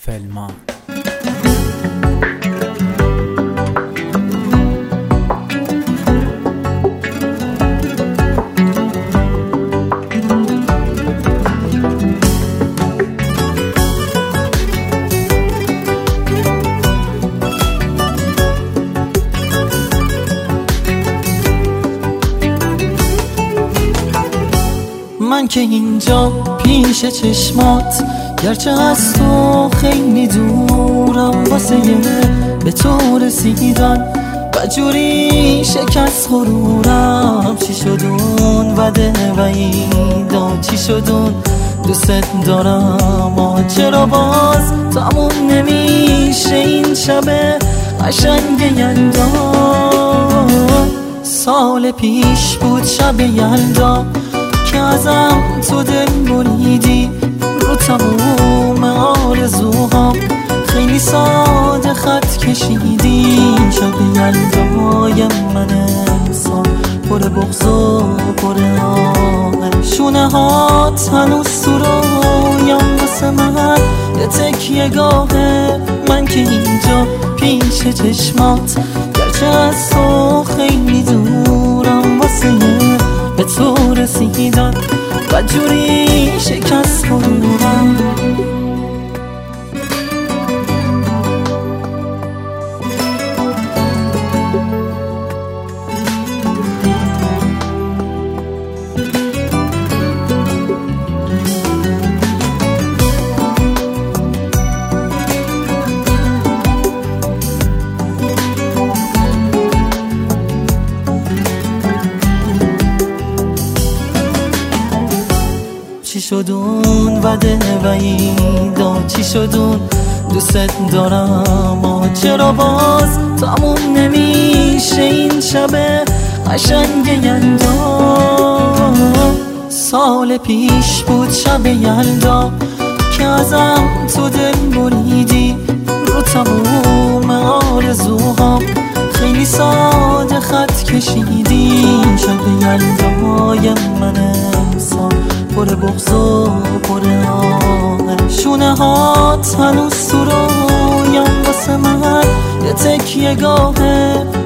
فلمان. من که اینجا پیش چشمات، گرچه از تو خیلی دورم، واسه به تو رسیدن بجوری شکست غرورم. چی شدون وعده وعیدا، چی شدون دوست دارم، چرا باز تموم نمیشه این شب قشنگ یلدا؟ سال پیش بود شب یلدا که ازم تو دل بریدی، رو تموم آرزوهام خیلی ساده خط کشیدی. شب یلدای من امسال پر بغض و پر آه، شونه هات هنوز تو رویم واسه من یه تکیه گاهه. من که اینجا پیش چشمات، گرچه از تو خیلی دورم، واسه به تو رسیدن بدجوری شکست غرورم. چی شدون وعده وعیدا، چی شدون دوست دارم، چرا باز تموم نمیشه این شب قشنگ یلدا؟ سال پیش بود شب یلدا که ازم تو دل بریدی، رو تموم آرزوهام خیلی ساده خط کشیدی. شب یلدای من امسال پر بغض و پر آه، شونه هات هنوز تو رویم واسه من یه تکیه گاهه.